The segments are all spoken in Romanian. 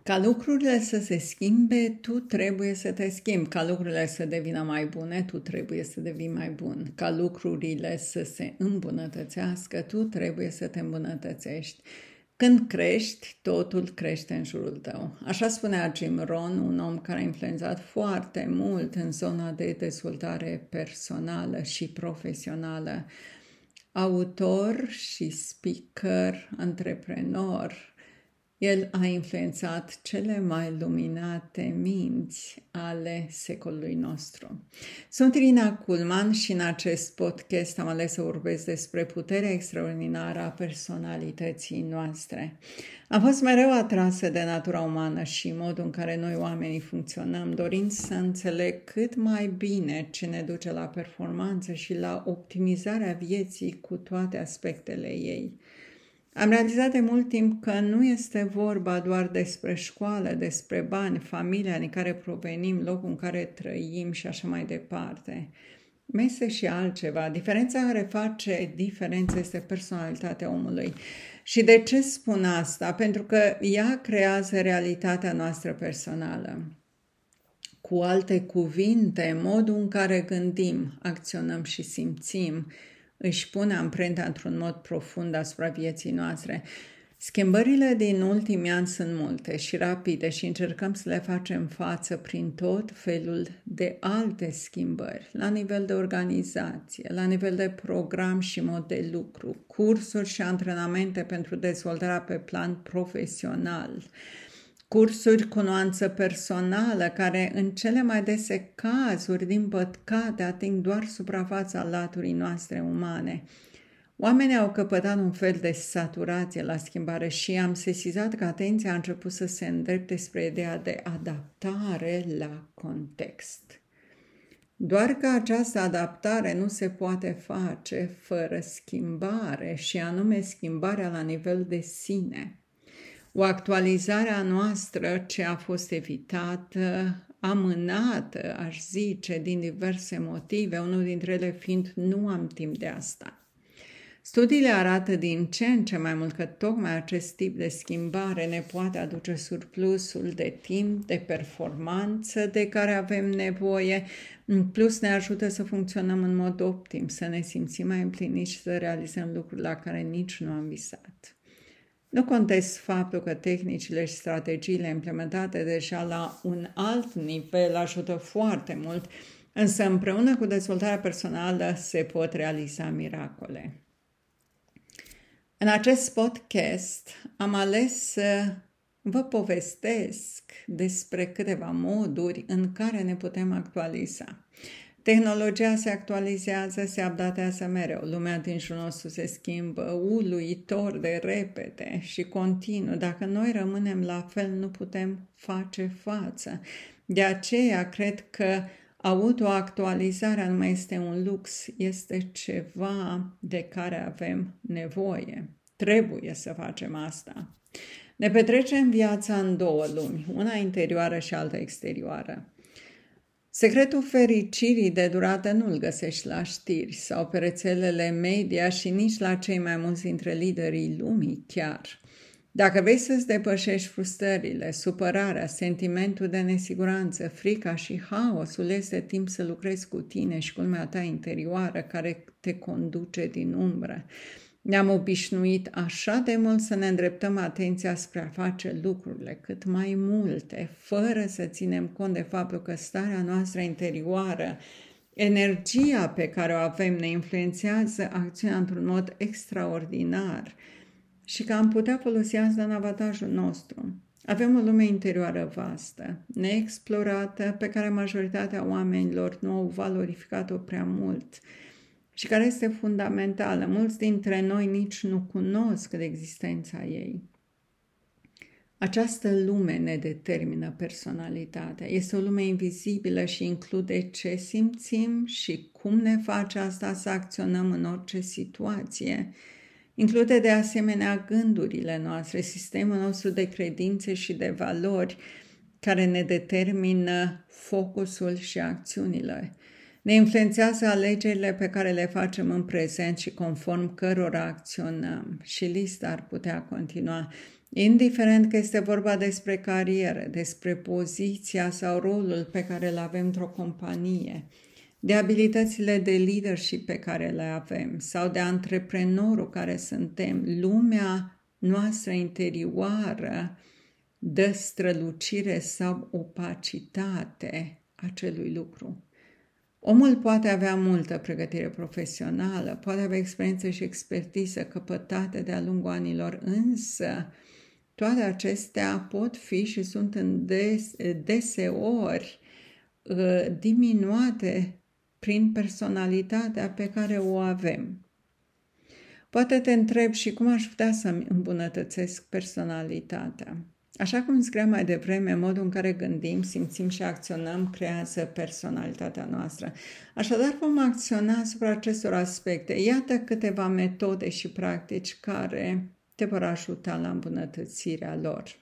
Ca lucrurile să se schimbe, tu trebuie să te schimbi. Ca lucrurile să devină mai bune, tu trebuie să devii mai bun. Ca lucrurile să se îmbunătățească, tu trebuie să te îmbunătățești. Când crești, totul crește în jurul tău. Așa spunea Jim Rohn, un om care a influențat foarte mult în zona de dezvoltare personală și profesională. Autor și speaker, antreprenor, el a influențat cele mai luminate minți ale secolului nostru. Sunt Irina Kuhlman și în acest podcast am ales să vorbesc despre puterea extraordinară a personalității noastre. Am fost mereu atrasă de natura umană și modul în care noi oamenii funcționăm, dorind să înțeleg cât mai bine ce ne duce la performanță și la optimizarea vieții cu toate aspectele ei. Am realizat de mult timp că nu este vorba doar despre școală, despre bani, familia din care provenim, locul în care trăim și așa mai departe. Mai este și altceva. Diferența care face diferență este personalitatea omului. Și de ce spun asta? Pentru că ea creează realitatea noastră personală. Cu alte cuvinte, modul în care gândim, acționăm și simțim își pune amprenta într-un mod profund asupra vieții noastre. Schimbările din ultimii ani sunt multe și rapide și încercăm să le facem față prin tot felul de alte schimbări, la nivel de organizație, la nivel de program și mod de lucru, cursuri și antrenamente pentru dezvoltarea pe plan profesional, cursuri cu nuanță personală, care în cele mai dese cazuri, din păcate, ating doar suprafața laturii noastre umane. Oamenii au căpătat un fel de saturație la schimbare și am sesizat că atenția a început să se îndrepte spre ideea de adaptare la context. Doar că această adaptare nu se poate face fără schimbare și anume schimbarea la nivel de sine. O actualizare a noastră ce a fost evitată, amânată, aș zice, din diverse motive, unul dintre ele fiind nu am timp de asta. Studiile arată din ce în ce mai mult că tocmai acest tip de schimbare ne poate aduce surplusul de timp, de performanță de care avem nevoie, în plus ne ajută să funcționăm în mod optim, să ne simțim mai împliniți și să realizăm lucruri la care nici nu am visat. Nu contest faptul că tehnicile și strategiile implementate deja la un alt nivel ajută foarte mult, însă împreună cu dezvoltarea personală se pot realiza miracole. În acest podcast am ales să vă povestesc despre câteva moduri în care ne putem actualiza. Tehnologia se actualizează, se updatează mereu. Lumea din jurul nostru se schimbă uluitor de repede și continuu. Dacă noi rămânem la fel, nu putem face față. De aceea, cred că autoactualizarea nu mai este un lux, este ceva de care avem nevoie. Trebuie să facem asta. Ne petrecem viața în două lumi, una interioară și alta exterioară. Secretul fericirii de durată nu-l găsești la știri sau pe rețelele media și nici la cei mai mulți dintre liderii lumii chiar. Dacă vrei să-ți depășești frustrările, supărarea, sentimentul de nesiguranță, frica și haosul, este timp să lucrezi cu tine și cu lumea ta interioară care te conduce din umbră. Ne-am obișnuit așa de mult să ne îndreptăm atenția spre a face lucrurile cât mai multe, fără să ținem cont de faptul că starea noastră interioară, energia pe care o avem ne influențează acțiunea într-un mod extraordinar și că am putea folosi asta în avantajul nostru. Avem o lume interioară vastă, neexplorată, pe care majoritatea oamenilor nu au valorificat-o prea mult și care este fundamentală. Mulți dintre noi nici nu cunosc de existența ei. Această lume ne determină personalitatea. Este o lume invizibilă și include ce simțim și cum ne face asta să acționăm în orice situație. Include de asemenea gândurile noastre, sistemul nostru de credințe și de valori care ne determină focusul și acțiunile. Ne influențează alegerile pe care le facem în prezent și conform cărora acționăm. Și lista ar putea continua. Indiferent că este vorba despre carieră, despre poziția sau rolul pe care îl avem într-o companie, de abilitățile de leadership pe care le avem sau de antreprenorul care suntem, lumea noastră interioară dă strălucire sau opacitate acelui lucru. Omul poate avea multă pregătire profesională, poate avea experiență și expertiză căpătate de-a lungul anilor, însă toate acestea pot fi și sunt deseori diminuate prin personalitatea pe care o avem. Poate te întreb și cum aș putea să-mi îmbunătățesc personalitatea. Așa cum scriam mai devreme, modul în care gândim, simțim și acționăm creează personalitatea noastră. Așadar vom acționa asupra acestor aspecte. Iată câteva metode și practici care te vor ajuta la îmbunătățirea lor.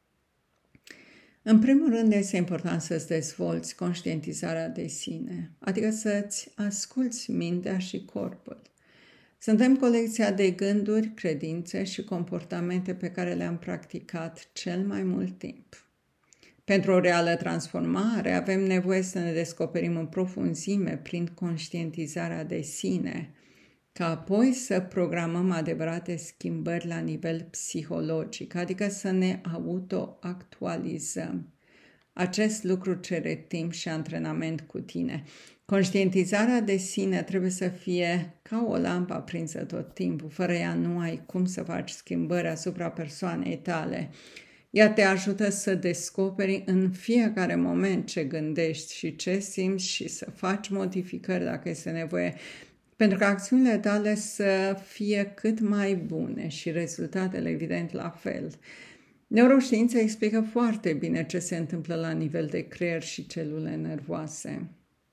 În primul rând, este important să-ți dezvolți conștientizarea de sine, adică să-ți asculți mintea și corpul. Suntem colecția de gânduri, credințe și comportamente pe care le-am practicat cel mai mult timp. Pentru o reală transformare, avem nevoie să ne descoperim în profunzime prin conștientizarea de sine, ca apoi să programăm adevărate schimbări la nivel psihologic, adică să ne auto-actualizăm. Acest lucru cere timp și antrenament cu tine. Conștientizarea de sine trebuie să fie ca o lampă aprinsă tot timpul. Fără ea nu ai cum să faci schimbări asupra persoanei tale. Ea te ajută să descoperi în fiecare moment ce gândești și ce simți și să faci modificări dacă este nevoie, pentru că acțiunile tale să fie cât mai bune și rezultatele evident la fel. Neuroștiința explică foarte bine ce se întâmplă la nivel de creier și celule nervoase.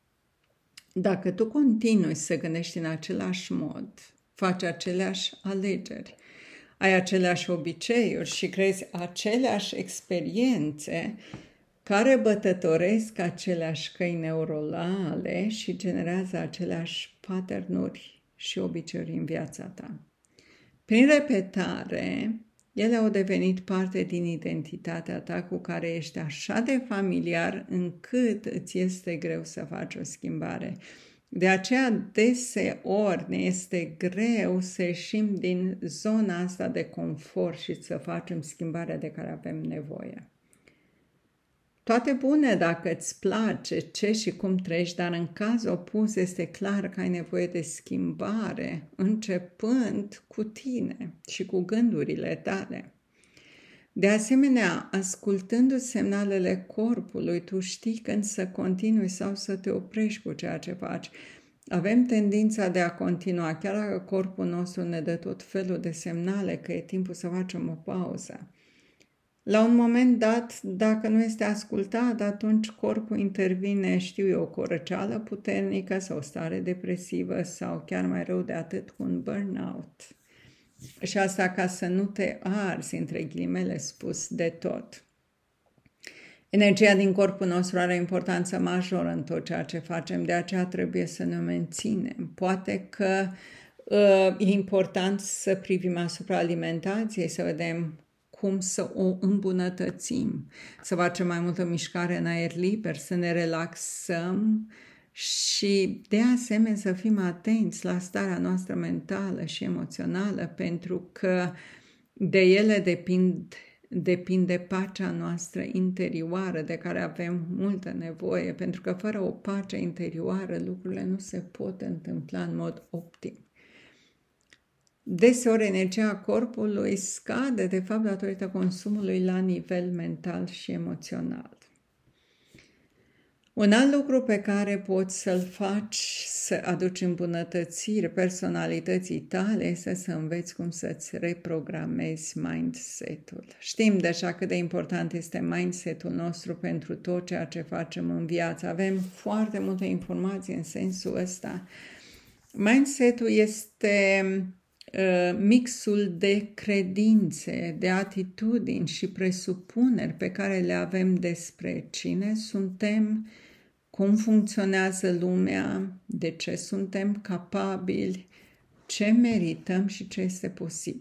Dacă tu continui să gândești în același mod, faci aceleași alegeri, ai aceleași obiceiuri și crezi aceleași experiențe care bătătoresc aceleași căi neuronale și generează aceleași patternuri și obiceiuri în viața ta. Prin repetare, ele au devenit parte din identitatea ta cu care ești așa de familiar încât îți este greu să faci o schimbare. De aceea, deseori ne este greu să ieșim din zona asta de confort și să facem schimbarea de care avem nevoie. Toate bune dacă îți place ce și cum trăiești, dar în caz opus este clar că ai nevoie de schimbare, începând cu tine și cu gândurile tale. De asemenea, ascultându-ți semnalele corpului, tu știi când să continui sau să te oprești cu ceea ce faci. Avem tendința de a continua, chiar dacă corpul nostru ne dă tot felul de semnale că e timpul să facem o pauză. La un moment dat, dacă nu este ascultat, atunci corpul intervine, știu eu, cu o răceală puternică sau o stare depresivă sau chiar mai rău de atât cu un burnout. Și asta ca să nu te arzi, între ghilimele spus, de tot. Energia din corpul nostru are importanță majoră în tot ceea ce facem, de aceea trebuie să ne menținem. Poate că e important să privim asupra alimentației, să vedem cum să o îmbunătățim, să facem mai multă mișcare în aer liber, să ne relaxăm și de asemenea să fim atenți la starea noastră mentală și emoțională, pentru că de ele depinde pacea noastră interioară de care avem multă nevoie, pentru că fără o pace interioară lucrurile nu se pot întâmpla în mod optim. Deseori energia corpului scade, de fapt, datorită consumului la nivel mental și emoțional. Un alt lucru pe care poți să-l faci să aduci îmbunătățiri personalității tale este să înveți cum să-ți reprogramezi mindset-ul. Știm deja cât de important este mindset-ul nostru pentru tot ceea ce facem în viață. Avem foarte multe informații în sensul ăsta. Mindset-ul este mixul de credințe, de atitudini și presupuneri pe care le avem despre cine suntem, cum funcționează lumea, de ce suntem capabili, ce merităm și ce este posibil.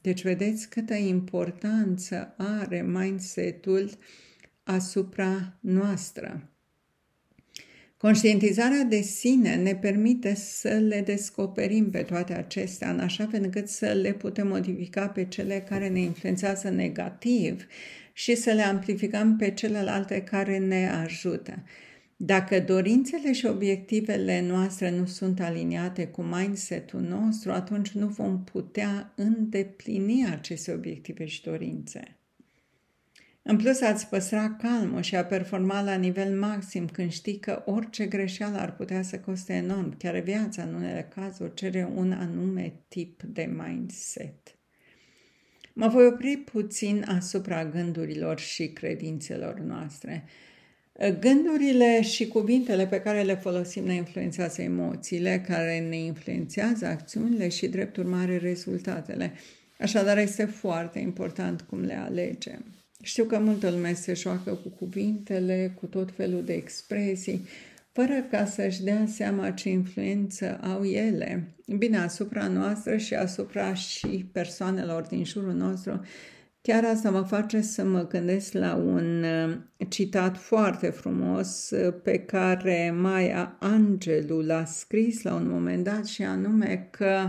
Deci vedeți câtă importanță are mindset-ul asupra noastră. Conștientizarea de sine ne permite să le descoperim pe toate acestea, în așa fel încât să le putem modifica pe cele care ne influențează negativ și să le amplificăm pe celelalte care ne ajută. Dacă dorințele și obiectivele noastre nu sunt aliniate cu mindset-ul nostru, atunci nu vom putea îndeplini aceste obiective și dorințe. În plus, ați păstra calmul și a performa la nivel maxim când știi că orice greșeală ar putea să coste enorm. Chiar viața, în unele cazuri, cere un anume tip de mindset. Mă voi opri puțin asupra gândurilor și credințelor noastre. Gândurile și cuvintele pe care le folosim ne influențează emoțiile, care ne influențează acțiunile și, drept urmare, rezultatele. Așadar, este foarte important cum le alegem. Știu că multă lume se joacă cu cuvintele, cu tot felul de expresii, fără ca să-și dea seama ce influență au ele, bine, asupra noastră și asupra și persoanelor din jurul nostru. Chiar asta mă face să mă gândesc la un citat foarte frumos pe care Maya Angelou l-a scris la un moment dat, și anume că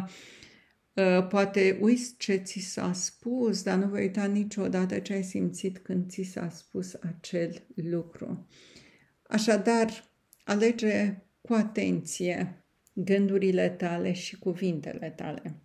poate uiți ce ți s-a spus, dar nu vei uita niciodată ce ai simțit când ți s-a spus acel lucru. Așadar, alege cu atenție gândurile tale și cuvintele tale.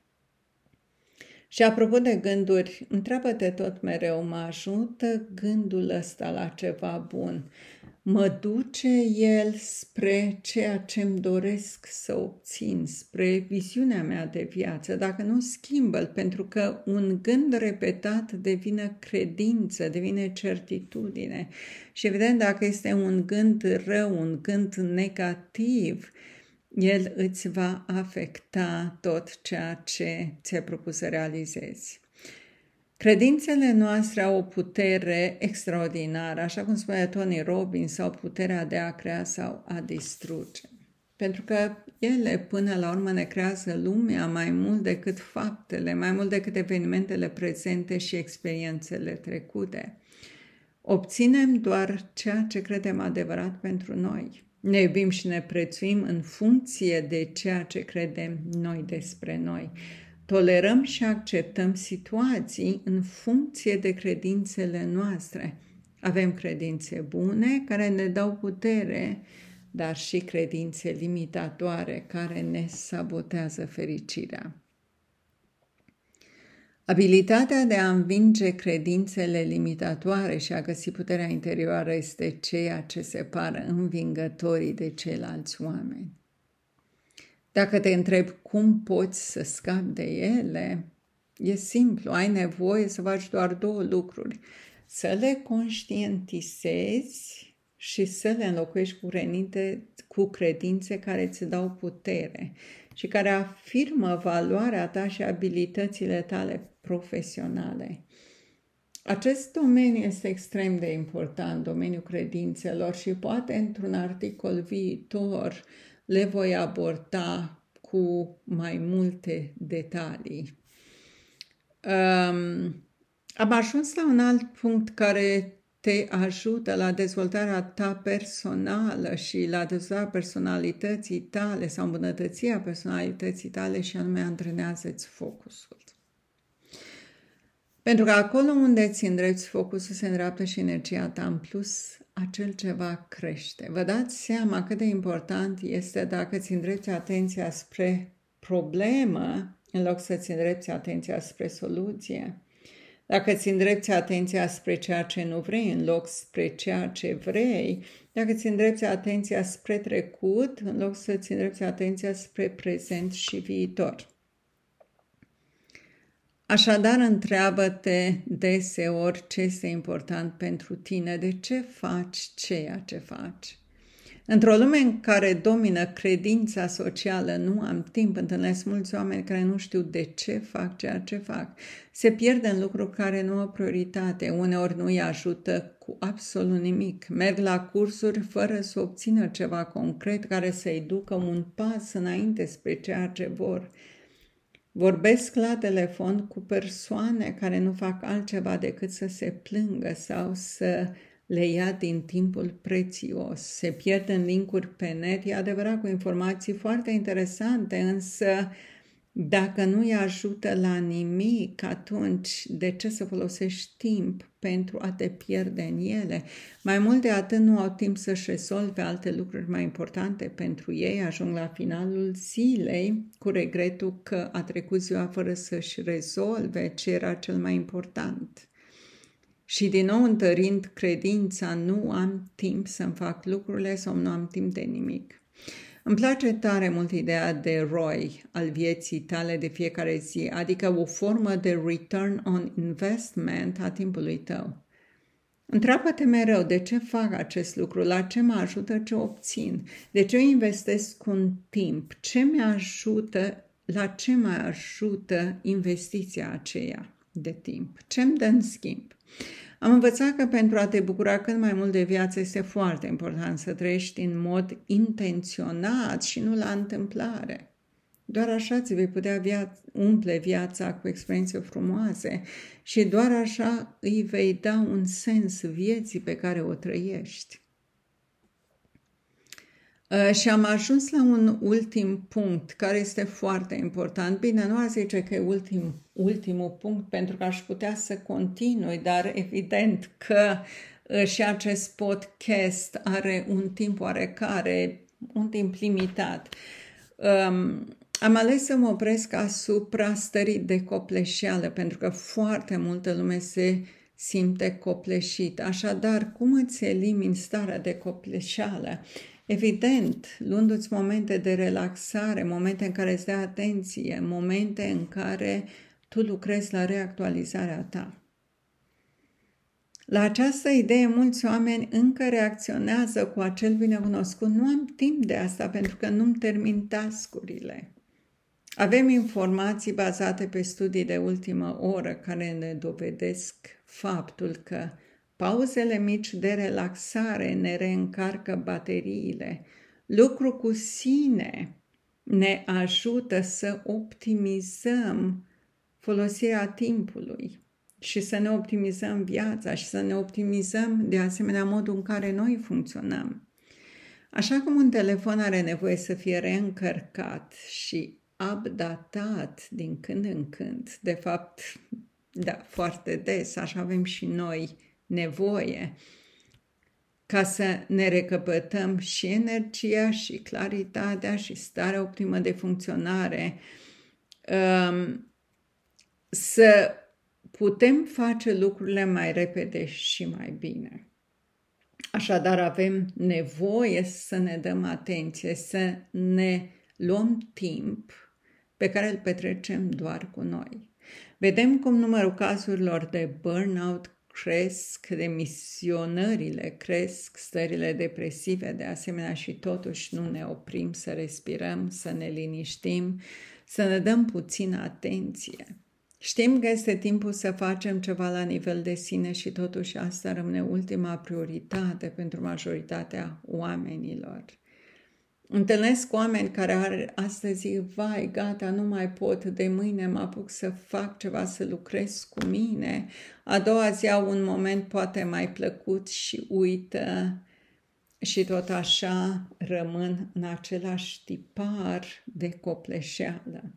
Și apropo de gânduri, întreabă-te tot mereu, mă ajută gândul ăsta la ceva bun? Mă duce el spre ceea ce îmi doresc să obțin, spre viziunea mea de viață? Dacă nu, schimbă-l, pentru că un gând repetat devine credință, devine certitudine. Și evident, dacă este un gând rău, un gând negativ, el îți va afecta tot ceea ce ți-ai propus să realizezi. Credințele noastre au o putere extraordinară, așa cum spune Tony Robbins, au puterea de a crea sau a distruge. Pentru că ele, până la urmă, ne creează lumea mai mult decât faptele, mai mult decât evenimentele prezente și experiențele trecute. Obținem doar ceea ce credem adevărat pentru noi. Ne iubim și ne prețuim în funcție de ceea ce credem noi despre noi. Tolerăm și acceptăm situații în funcție de credințele noastre. Avem credințe bune care ne dau putere, dar și credințe limitatoare care ne sabotează fericirea. Abilitatea de a învinge credințele limitatoare și a găsi puterea interioară este ceea ce separă învingătorii de ceilalți oameni. Dacă te întrebi cum poți să scapi de ele, e simplu, ai nevoie să faci doar două lucruri: să le conștientizezi și să le înlocuiești cu credințe care îți dau putere și care afirmă valoarea ta și abilitățile tale profesionale. Acest domeniu este extrem de important, domeniul credințelor, și poate într-un articol viitor le voi aborda cu mai multe detalii. Am ajuns la un alt punct care te ajută la dezvoltarea ta personală și la dezvoltarea personalității tale sau îmbunătățirea personalității tale, și anume antrenează-ți focusul. Pentru că acolo unde îți îndrepți focusul se îndreaptă și energia ta, în plus acel ceva crește. Vă dați seama cât de important este dacă îți îndrepți atenția spre problemă în loc să-ți îndrepți atenția spre soluție. Dacă îți îndrepți atenția spre ceea ce nu vrei în loc spre ceea ce vrei, dacă îți îndrepți atenția spre trecut în loc să-ți îndrepți atenția spre prezent și viitor. Așadar, întreabă-te deseori ce este important pentru tine, de ce faci ceea ce faci. Într-o lume în care domină credința socială, nu am timp, întâlnesc mulți oameni care nu știu de ce fac ceea ce fac. Se pierd în lucruri care nu au prioritate, uneori nu îi ajută cu absolut nimic. Merg la cursuri fără să obțină ceva concret care să-i ducă un pas înainte spre ceea ce vor. Vorbesc la telefon cu persoane care nu fac altceva decât să se plângă sau să le ia din timpul prețios. Se pierd în linkuri pe net, e adevărat, cu informații foarte interesante, însă dacă nu îi ajută la nimic, atunci de ce să folosești timp pentru a te pierde în ele? Mai mult de atât, nu au timp să-și rezolve alte lucruri mai importante pentru ei, ajung la finalul zilei cu regretul că a trecut ziua fără să-și rezolve ce era cel mai important. Și din nou întărind credința, nu am timp să-mi fac lucrurile sau nu am timp de nimic. Îmi place tare mult ideea de ROI al vieții tale de fiecare zi, adică o formă de return on investment a timpului tău. Întreabă-te mereu de ce fac acest lucru, la ce mă ajută, ce obțin, de ce investesc un timp, ce mi ajută, la ce mă ajută investiția aceea de timp, ce îmi dă în schimb. Am învățat că pentru a te bucura cât mai mult de viață este foarte important să trăiești în mod intenționat și nu la întâmplare. Doar așa îți vei putea umple viața cu experiențe frumoase și doar așa îi vei da un sens vieții pe care o trăiești. Și am ajuns la un ultim punct care este foarte important. Bine, nu aș zice că e ultimul punct pentru că aș putea să continui, dar evident că și acest podcast are un timp oarecare, un timp limitat. Am ales să mă opresc asupra stării de copleșeală, pentru că foarte multă lume se simte copleșit. Așadar, cum îți elimini starea de copleșeală? Evident, luându-ți momente de relaxare, momente în care îți dai atenție, momente în care tu lucrezi la reactualizarea ta. La această idee, mulți oameni încă reacționează cu acel binecunoscut: nu am timp de asta pentru că nu-mi termin task-urile. Avem informații bazate pe studii de ultimă oră care ne dovedesc faptul că pauzele mici de relaxare ne reîncarcă bateriile. Lucru cu sine ne ajută să optimizăm folosirea timpului și să ne optimizăm viața și să ne optimizăm de asemenea modul în care noi funcționăm. Așa cum un telefon are nevoie să fie reîncărcat și updatat din când în când, de fapt, da, foarte des, așa avem și noi nevoie ca să ne recăpătăm și energia și claritatea și starea optimă de funcționare, să putem face lucrurile mai repede și mai bine. Așadar, avem nevoie să ne dăm atenție, să ne luăm timp pe care îl petrecem doar cu noi. Vedem cum numărul cazurilor de burnout cresc, demisionările cresc, stările depresive de asemenea și totuși nu ne oprim să respirăm, să ne liniștim, să ne dăm puțină atenție. Știm că este timpul să facem ceva la nivel de sine și totuși asta rămâne ultima prioritate pentru majoritatea oamenilor. Întâlnesc oameni care astăzi zic: vai, gata, nu mai pot, de mâine mă apuc să fac ceva, să lucrez cu mine. A doua zi au un moment poate mai plăcut și uită și tot așa rămân în același tipar de copleșeală.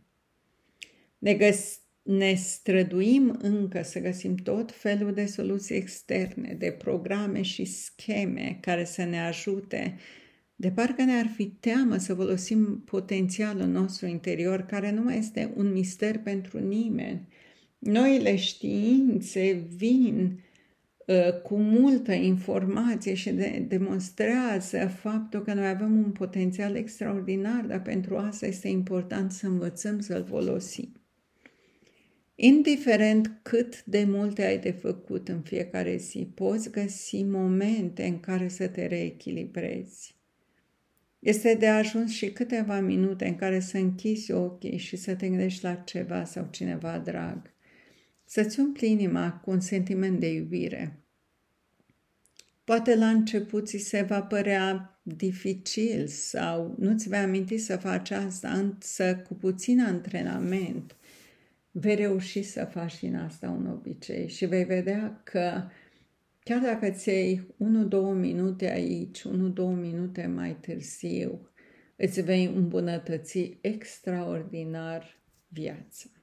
Ne străduim încă să găsim tot felul de soluții externe, de programe și scheme care să ne ajute, de parcă ne-ar fi teamă să folosim potențialul nostru interior, care nu mai este un mister pentru nimeni. Noile științe vin cu multă informație și demonstrează faptul că noi avem un potențial extraordinar, dar pentru asta este important să învățăm să-l folosim. Indiferent cât de multe ai de făcut în fiecare zi, poți găsi momente în care să te reechilibrezi. Este de ajuns și câteva minute în care să închizi ochii și să te gândești la ceva sau cineva drag. Să-ți umpli inima cu un sentiment de iubire. Poate la început ți se va părea dificil sau nu-ți vei aminti să faci asta, însă cu puțin antrenament vei reuși să faci din asta un obicei și vei vedea că chiar dacă îți iei 1-2 minute aici, 1-2 minute mai târziu, îți vei îmbunătăți extraordinar viața.